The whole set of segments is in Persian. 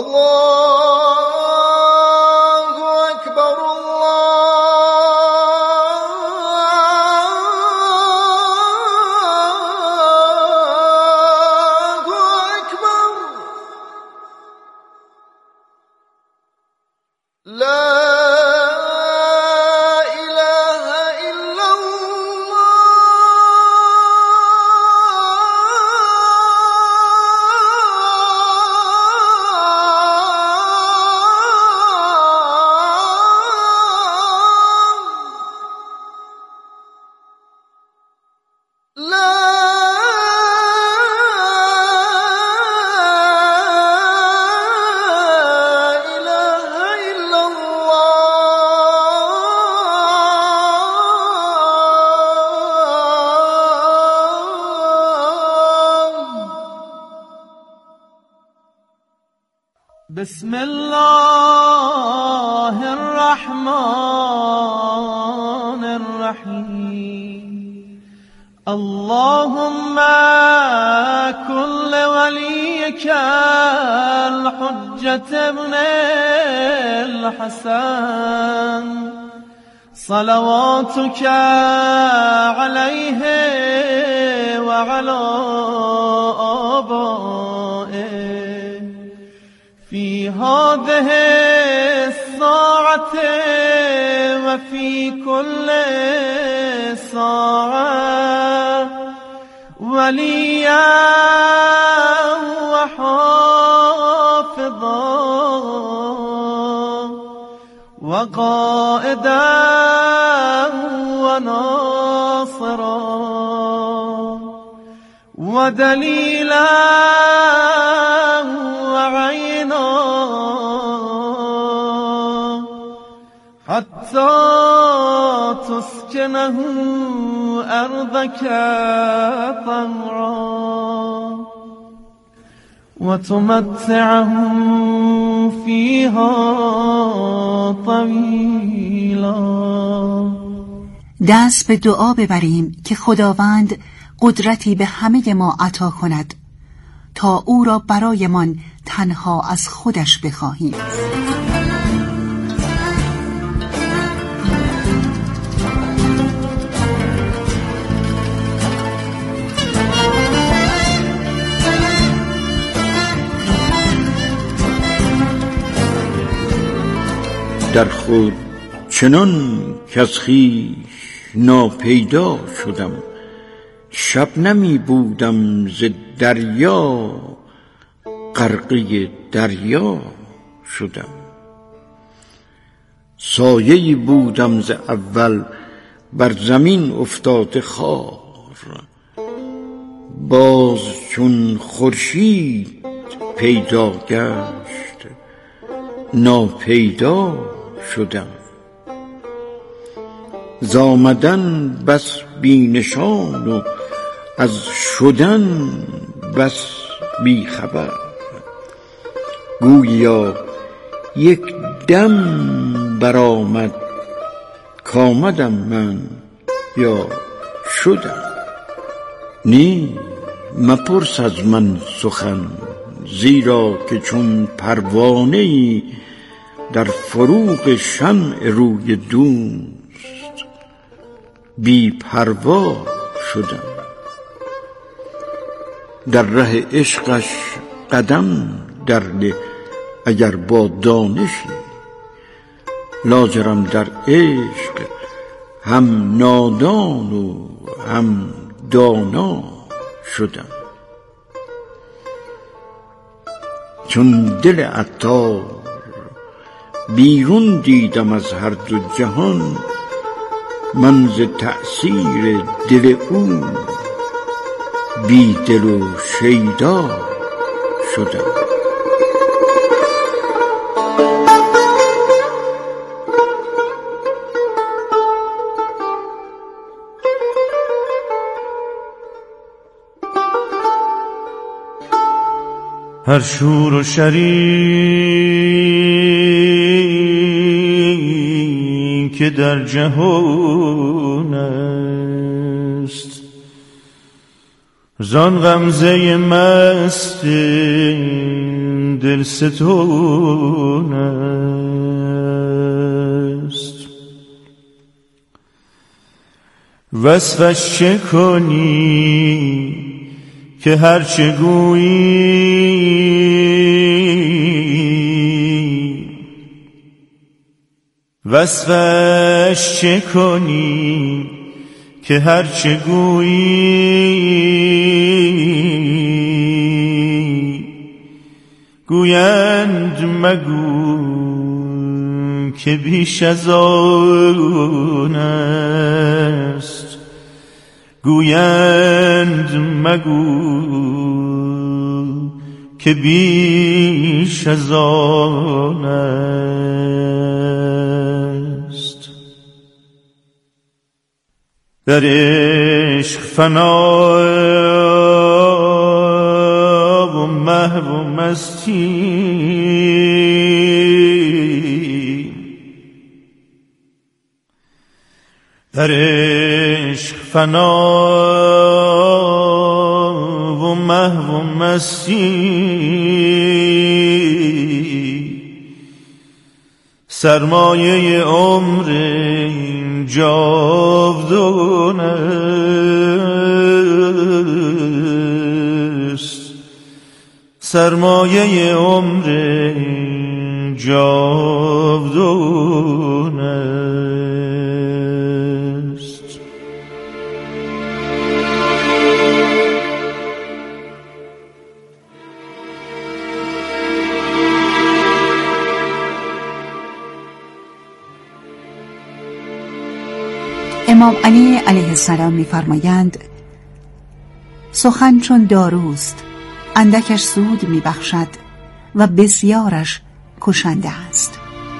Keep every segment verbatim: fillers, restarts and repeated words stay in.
بسم الله الرحمن الرحيم اللهم كن لوليك الحجة ابن الحسن صلواتك عليه وعلى آبائه في هذه الساعة وفي كل ساعة وليا وحافظا وقائدا وناصرا ودليلا وعينا حتى تسكنه أرضك طوعا وتمتعه فيها طويلا. دست به دعا ببریم که خداوند قدرتی به همه ما عطا کند تا او را برایمان تنها از خودش بخواهیم. در خود چنان کز خویش ناپیدا شدم، شبنمی بودم ز دریا غرقه دریا شدم. سایه‌ای بودم ز اول بر زمین افتاده خار، باز چون خورشید پیدا گشت ناپیدا شدم. ز آمدن بس بی نشان و از شدن بس بی خبر، گویا یک دم برآمد کامدم من یا شدم. نی مپرس از من سخن، زیرا که چون پروانه‌ای در فروغ شمع روی دوست بی پروا شدم. در ره عشقش قدم درنه اگر با دانشی، لاجرم در عشق هم نادان و هم دانا شدم. چون دل عطار بیرون دیدم از هر دو جهان، من ز تأثیر دل او بی دل و شیدا شدم. هر شور و شری که در جهان است، زان غمزه مست دلستون است. وصفش چه کنی که هرچه گویی، وصفش چه کنی که هرچه گویی، گویند مگو که بیش از آن است، گویند مگو که بیش از آن است. در عشق فنا و محو و مستی، در عشق فنا و محو و مستی، سرمایه عمر این جاودان است، سرمایه عمر این جاودان است. امام علی علیه السلام می‌فرمایند سخن چون داروست، اندکش سود می‌بخشد و بسیارش کشنده است.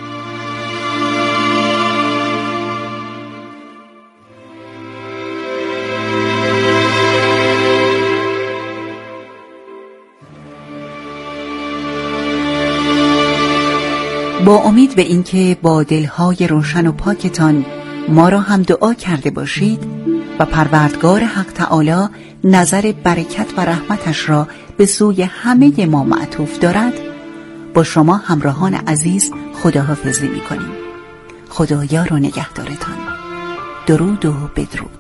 با امید به اینکه با دلهای روشن و پاکتان ما را هم دعا کرده باشید و پروردگار حق تعالی نظر برکت و رحمتش را به سوی همه ما معطوف دارد، با شما همراهان عزیز خداحافظی می‌کنیم. خدا یار و نگهدارتان. درود و بدرود.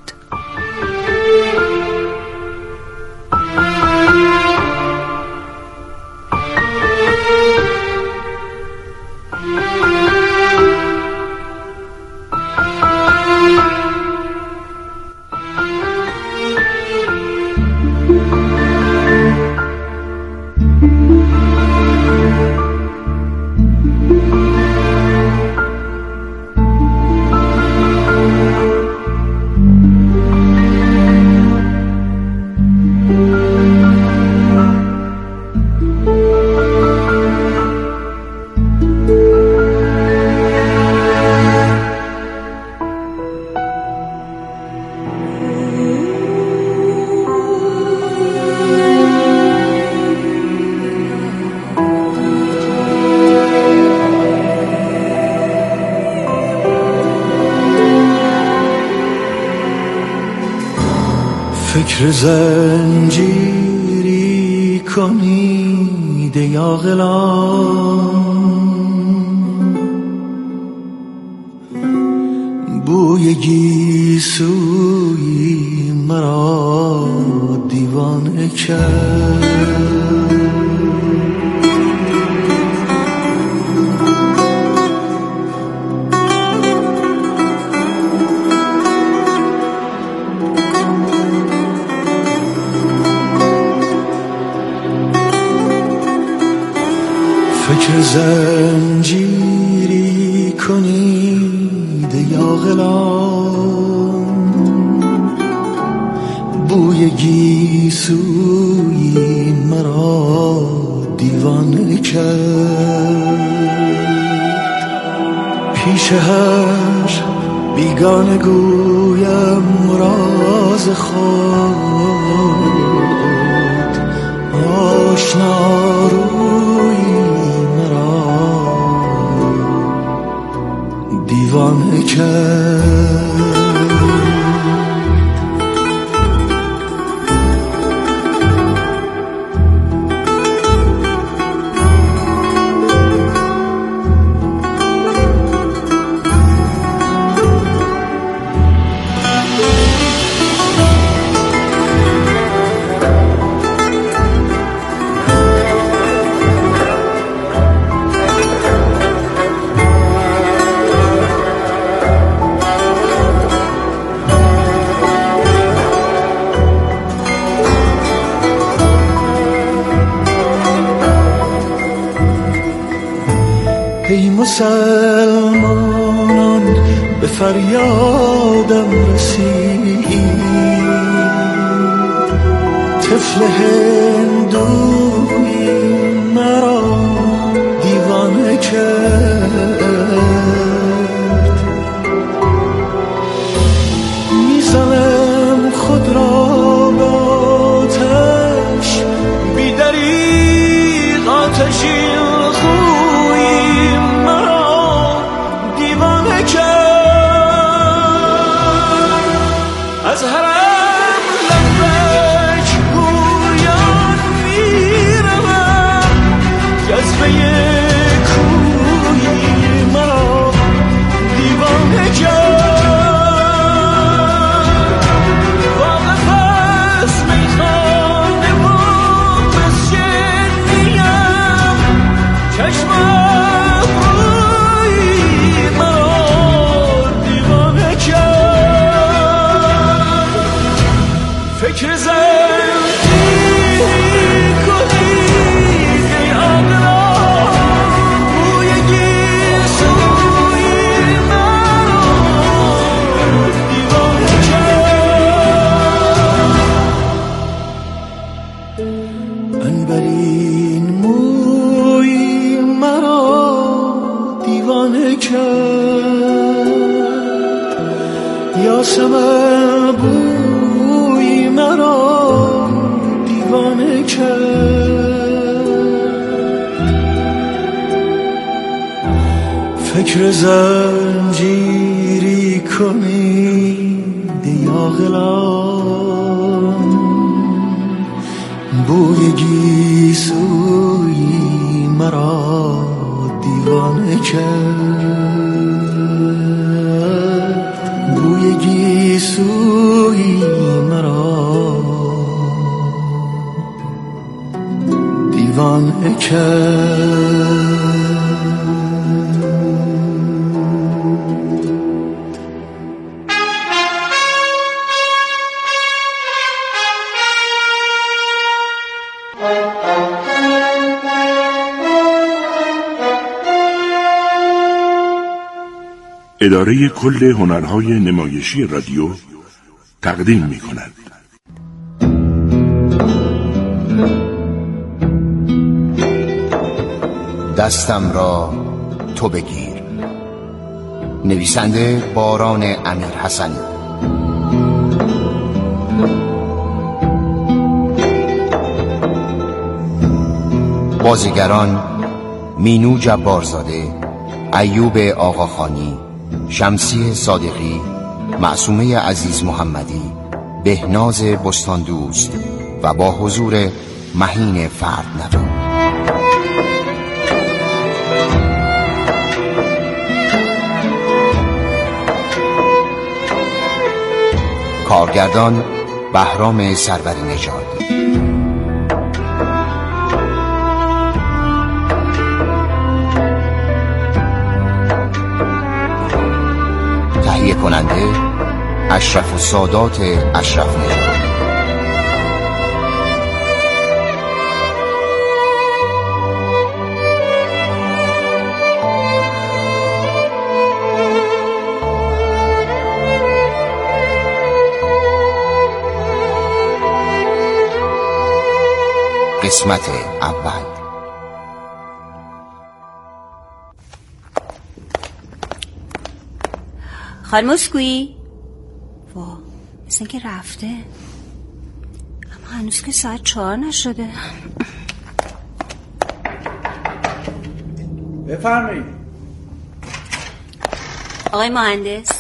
فکر زنجیری کنید یا غلام، بوی گیسوی مرا دیوانه کرد. فکر زنجیری کنید یا غلام، بوی گیسوی مرا دیوانه کرد. پیش هر بیگانه گویم راز خود، آشنا روی دیوانه کرد. مسلمانان به فریادم رسید، طفل هندوی مرا دیوانه کرد. میزنم خود را به آتش، بی دریغ آتشی خوی مرا دیوانه کرد. از حرم لبک گویان میروم، جذبه کوی مرا دیوانه کرد. فکر زندگی کنی ای عقلا، بوی گیسوی مرا دیوانه کرد. عنبرین موی مرا دیوانه کرد. یاسمن بوی مرا دیوانه کرد. فکر زنجیری کنید ای عاقلان، بوی گیسوی مرا دیوانه کرد. بوی گیسوی مرا دیوانه کرد. اداره کل هنرهای نمایشی رادیو تقدیم می کند. دستم را تو بگیر. نویسنده باران امیر حسنی. بازیگران: مینو جبارزاده، ایوب آقاخانی، شمسی صادقی، معصومه عزیز محمدی، بهناز بستاندوست و با حضور مهین فردنوا. کارگردان: بهرام سروری نژاد. تهیه کننده: اشرف السادات اشرف نژاد. قسمت اول. خانم اسکویی؟ وا، مثل که رفته، اما هنوز که ساعت چهار نشده. بفرمایید. آقای مهندس.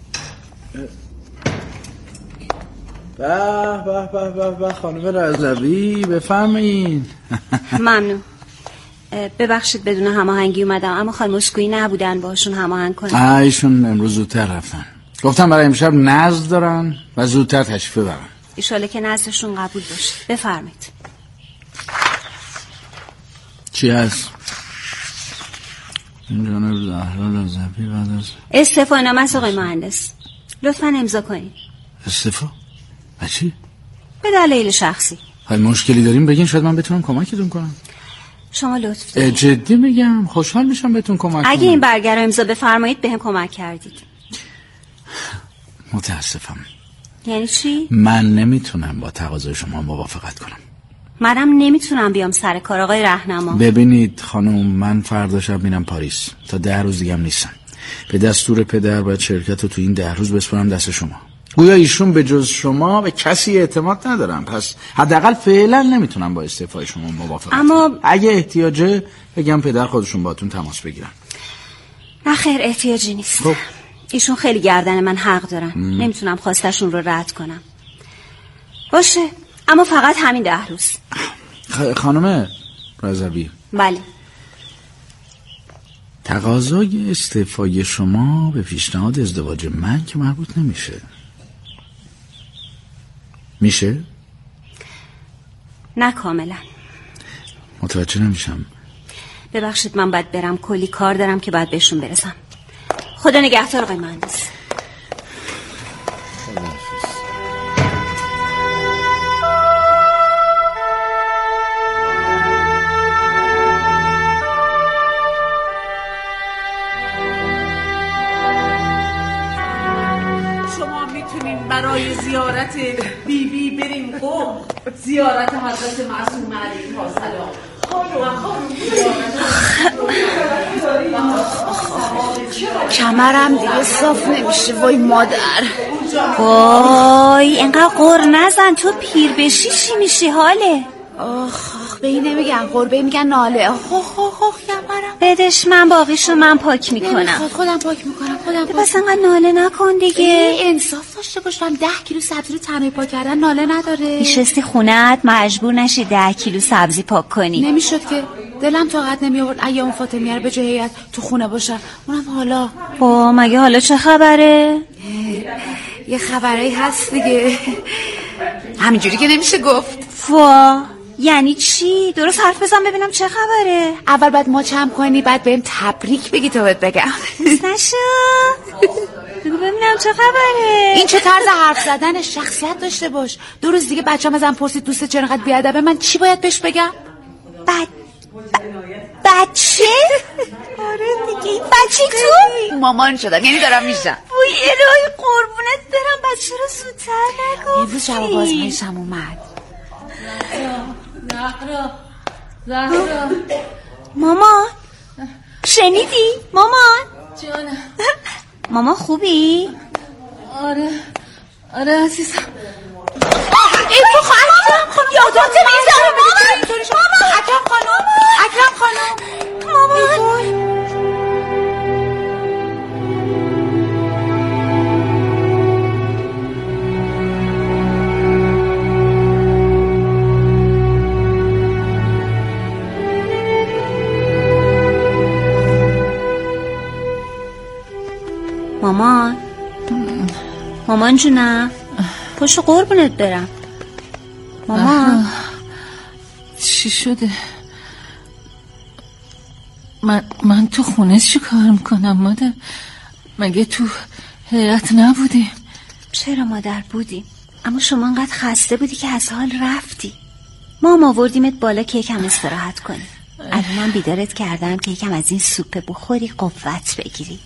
به به به به به خانم رضوی، بفرمایید. ممنون. ببخشید بدون هماهنگی اومدم، اما خانم اسکویی نبودن باشون هماهنگ کنم. ایشون امروز زودتر رفتن، گفتم برای امشب نزد دارن و زودتر تشریف ببرن. ایشاله که نزدشون قبول باشه. بفرمایید. چی هست؟ این جانب زهرا رضوی بعد از استعفا نامه است آقای مهندس، لطفاً امضا کنید. استعفا؟ چی؟ به دلیل شخصی. حال مشکلی داریم بگین، شاید من بتونم کمکتون کنم. شما لطف دارید. جدی میگم خوشحال میشم بهتون کمک کنم. اگه این برگه رو امضا بفرمایید بهم کمک کردید. متاسفم. یعنی چی؟ من نمیتونم با تقاضای شما موافقت کنم. منم نمیتونم بیام سر کار آقای راهنما. ببینید خانم، من فردا شب میرم پاریس، تا ده روز دیگه هم نیستم. به دستور پدر باید شرکت رو تو این ده روز بسپارم دست شما. گویا ایشون به جز شما به کسی اعتماد ندارم، پس حداقل فعلا نمیتونم با استعفای شما موافقت کنم. اما اگه احتیاجه بگم پدر خودشون باهاتون تماس بگیرن. نه خیر، احتیاجی نیست. خب ایشون خیلی گردن من حق دارن. م. نمیتونم خواستشون رو رد کنم. باشه، اما فقط همین ده روز. خ... خانم رضوی. بله. تقاضای استعفای شما به پیشنهاد ازدواج من که مربوط نمیشه. میشه؟ نه کاملا. متوجه نمیشم. ببخشید من باید برم، کلی کار دارم که باید بهشون برسم. خدا نگهدار آقای مهندس. شما میتونین برای زیارت بی بی بریم قم، زیارت حضرت معصومه علیه السلام. کمرم دیگه صاف نمیشه. وای مادر، وای اینقدر قر نزن، تو پیر بشی چی میشی حاله؟ آخ آخ، به این نمیگن قر، به این میگن ناله. آخ آخ آخ آخ کمرم. بدش، من باقیشو من پاک میکنم. خودم پاک میکنم خودم پاک. بس انقدر ناله نکن دیگه. انصاف داشته باشم، ده کیلو سبزی رو تنهایی پاک کردن ناله نداره. میشستی خونت مجبور نشی ده کیلو سبزی پاک کنی. نمیشد که، دلم طاقت نمی آورد ایام فاطمیه رو به جای هیئت تو خونه باشم، اونم حالا. با مگه حالا چه خبره؟ یه خبرایی هست دیگه، همینجوری که نمیشه گفت. وا یعنی چی؟ درست حرف بزن ببینم چه خبره. اول باید ما چم کنی، بعد بهم تبریک بگی تا بهت بگم. نشو بگو ببینم چه خبره. این چه طرز حرف زدن؟ شخصیت داشته باش. دو روز دیگه بچه‌م ازم پرسید دوست چرا انقدر بیادبه، من چی باید بهش بگم؟ بعد بچه؟ آره دیگه، این بچه تو؟ مامان شدم، یعنی دارم میشم. وای الهی قربونت برم، بچه رو زودتر نگفتی. امروز شب بازمایشم اومد. زهرا زهرا مامان شنیدی؟ مامان جانم. مامان خوبی؟ آره آره عزیزم. ای تو خواهرم خانم یادات میذاره. مامان اکرم خانم اکرم خانم مامان. مامان مامان جونم، پشت قربونت برم. مامان چی شده؟ من من تو خونه چی کار میکنم مادر؟ مگه تو هیئت نبودیم؟ چرا مادر بودیم، اما شما انقدر خسته بودی که از حال رفتی. ما هم آوردیمت بالا که یکم استراحت کنی. الان من بیدارت کردم که یکم از این سوپ بخوری قوت بگیری.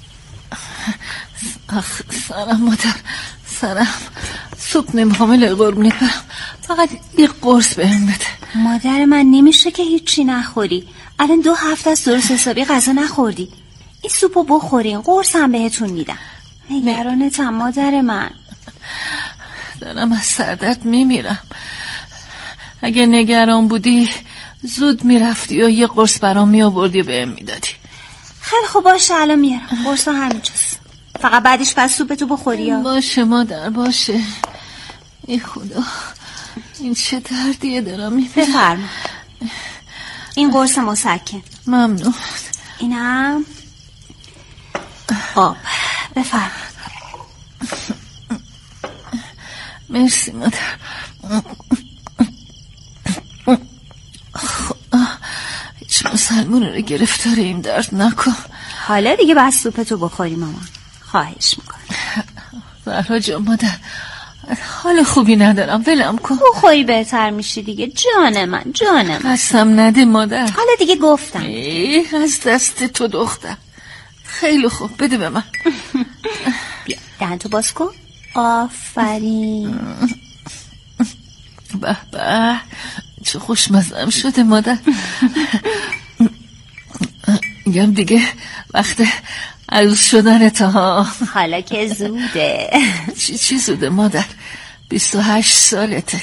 آخ سرم مادر، سرم. سوپ نمیخوام الهی قربونت برم، فقط یه قرص بهم بده. مادر من نمیشه که هیچی نخوری. الان دو هفته از درست حسابی غذا نخوردی. این سوپو بخورین، قرص هم بهتون میدم. نگرانتم مادر من. دارم از سردرد میمیرم. اگه نگران بودی زود میرفتی و یه قرص برام میآوردی و بهم میدادی. خیلی خوب باشه، الان میارم. قرص همینجاست، فقط بعدش پس سوپتو بخوری ها. باشه مادر باشه. ای خدا، این چه دردیه دارم میبینم. بفرما، این قرص مسکن. ممنون. اینم آب. بفرما. مرسی مادر. هیچ مسلمون رو گرفتار این درد نکن. حالا دیگه بس سوپتو بخوری مامان، خواهش میکنم. زهرا جان مادر، حال خوبی ندارم، ولم کن. بخوری بهتر میشی دیگه. جان من، جان من. قسم نده مادر. حالا دیگه گفتم. ای از دست تو دختر. خیلی خوب، بده به من. بیا دهنتو باز کن. آفرین. به به چه خوشمزم شده مادر. میگم دیگه وقت عروس شدن تا. حالا که زوده. چی چی زوده مادر؟ بیست و هشت سالته.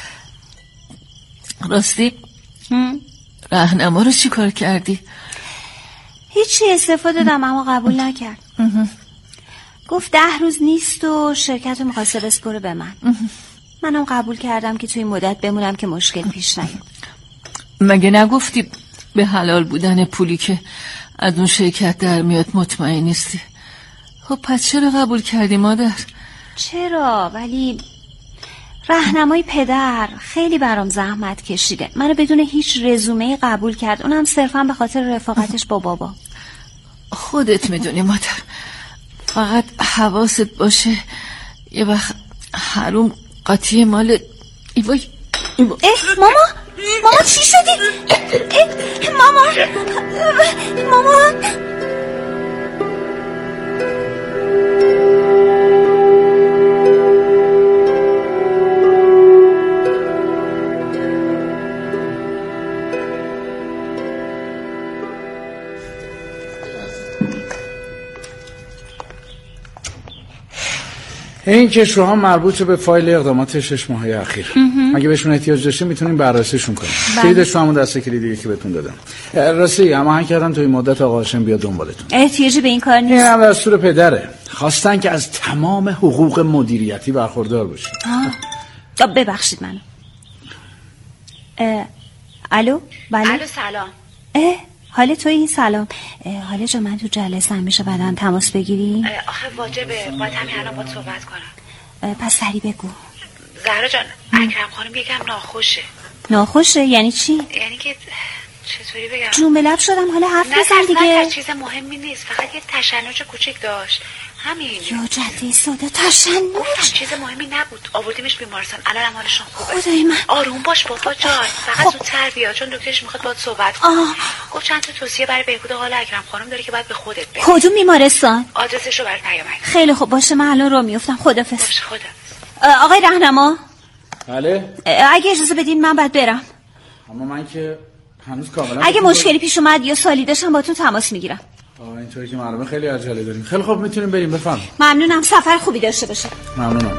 راستی راهنما رو چی کار کردی؟ هیچی، استفاده دادم اما قبول نکرد. گفت ده روز نیست و شرکت رو میخواسته بسپره به من. منم قبول کردم که توی مدت بمونم که مشکل پیش نیاد. مگه نگفتی به حلال بودن پولی که از اون شرکت در میاد مطمئن نیستی؟ خب پس چرا قبول کردی مادر؟ چرا؟ ولی راهنمای پدر خیلی برام زحمت کشیده. منو بدون هیچ رزومه‌ای قبول کرد، اونم صرفا به خاطر رفاقتش با بابا. خودت میدونی مادر، فقط حواست باشه یه وقت حروم قاطی مال ایوای ایوای. اه ماما ماما چی شدی؟ اه ماما ماما این کشوها مربوط به فایل اقدامات شش ماهه اخیر. اگه بهشون احتیاج داشتین میتونیم بررسیشون کنیم. کلیدش رو همون دسته کلیدی که بهتون دادم. راستی هماهنگ کردم توی مدت آقا هاشم بیاد دنبالتون. احتیاجی به این کار نیست. این هم دستور پدره. خواستن که از تمام حقوق مدیریتی برخوردار باشید. آه. ببخشید منو. الو بله. الو سلام. اه حال تویی؟ سلام. حالا جا من تو جلسه میشه بعدا تماس بگیری؟ آخه واجبه، باید همین الان باید صحبت کنم. پس سری بگو. زهرا جان، اکرم خانم یکم ناخوشه. ناخوشه یعنی چی؟ یعنی که چطوری بگم؟ جون به لب شدم، حالا حرف بزن دیگه. نه چیز مهمی نیست، فقط یه تشنج کوچیک داشت همین. یا جدی ساده تشنج؟ چیز مهمی نبود، آوردیمش بیمارستان، الان هم حالشون خوبه. خدای من. آروم باش بابا جان، فقط زودتر بیا چون دکترش میخواد باهات صحبت کنه. گفت چند تا توصیه برای بهبود حال اکرم خانم داره که باید به خودت بگی. کدوم بیمارستان؟ آدرسش رو برات پیام میدم. خیلی خوب باشه، من الان راه میافتم. خدافظ. باشه خدافظ. آقای راهنما. بله. اگه اجازه بدین من باید برم. اما من که هنوز کاملا اگه مشکلی پیش اومد یا سوالی داشتم باهاتون تماس میگیرم. آه اینطوری که معلومه خیلی عجله داریم. خیلی خوب میتونیم بریم، بفهم. ممنونم، سفر خوبی داشته باشه. ممنونم.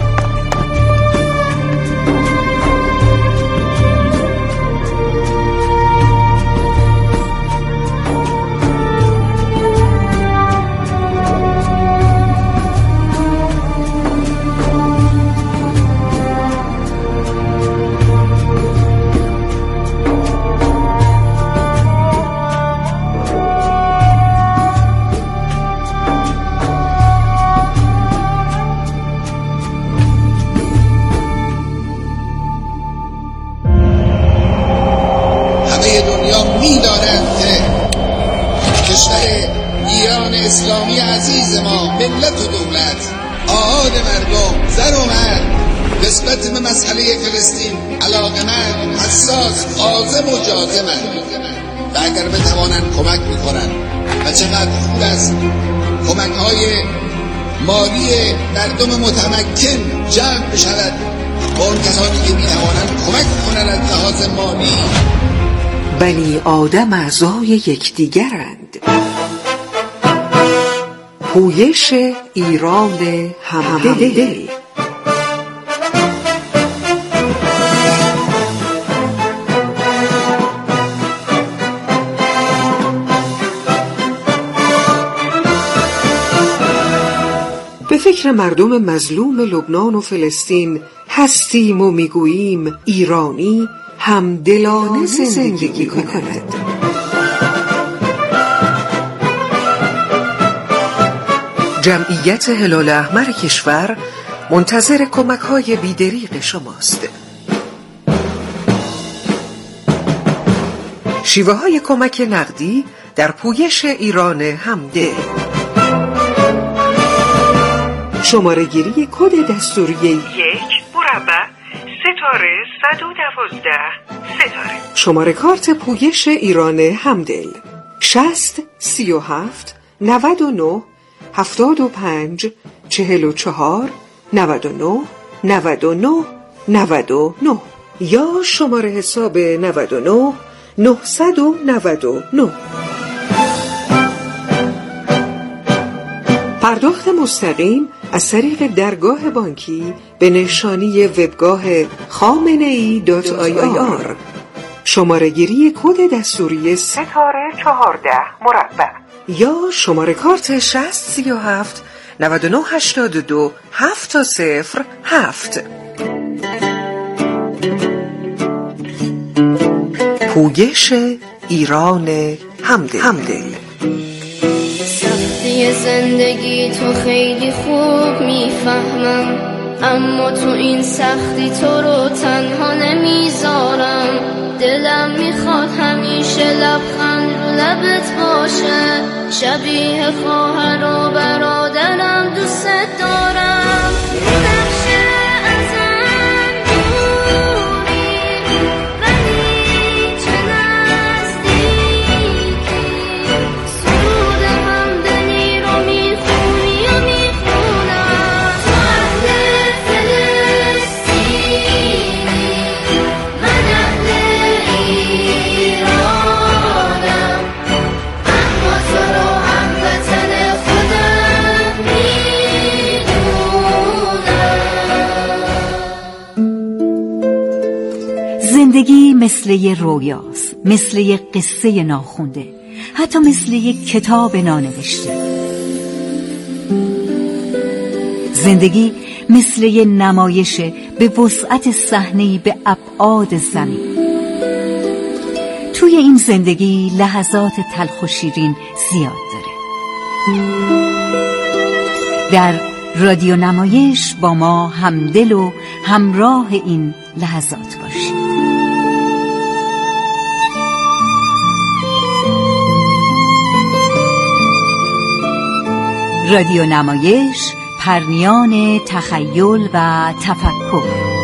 اسلامی عزیز ما، ملت و دولت، آحاد مردم، زن و مرد نسبت به مسئله فلسطین علاقه‌مند، حساس، عازم و جازمند و اگر بتوانند کمک میکنند و چقدر خوب است کمک‌های مالی مردم متمکن جمع بشود با اون کسانی که میتوانند کمک کنند از لحاظ مالی. بنی آدم اعضای یکدیگرند. پویش ایران همدل. به فکر مردم مظلوم لبنان و فلسطین هستیم و میگوییم ایرانی همدلانه زندگی کند. جمعیت هلال احمر کشور منتظر کمک‌های بی‌دریغ شماست. شیوه‌های کمک نقدی در پویش ایران همدل. شماره گیری کد دستوری یک مربع ستاره صد و دوازده ستاره. شماره کارت پویش ایران همدل شصت سی و هفت نود و نه هفتاد و پنج چهل و چهار نود و نه نود و نه نود و نه یا شماره حساب نود و نه نهصد و نود و نه. پرداخت مستقیم از طریق درگاه بانکی به نشانی وبگاه خامنه‌ای دات آی آر. شماره گیری کد دستوری ستاره چهارده مربع یا شماره کارت شصت سی و هفت نود و نه هشتاد و دو هفت تا صفر هفت. پویش ایران همدل, همدل. سختی زندگی تو خیلی خوب میفهمم، اما تو این سختی تو رو تنها نمیذارم. دلم میخواد همیشه لبخند رو لبت باشه، شبیه خواهر و برادرم دوست دارم. نقشه ازم دوری ولی چه نزدیکی، سرود همدلی رو میخونی و میخونم. تو اهل فلسطینی، من اهل ایرانم، اما تو رو هموطن خودم میدونم. زندگی مثل یه رویاست، مثل یه قصه ناخونده، حتی مثل یه کتاب نانوشته. زندگی مثل یه نمایش به وسعت صحنه‌ای به ابعاد زمین. توی این زندگی لحظات تلخ و شیرین زیاد داره. در رادیو نمایش با ما همدل و همراه این لحظات باشید. رادیو نمایش، پرنیان تخیل و تفکر.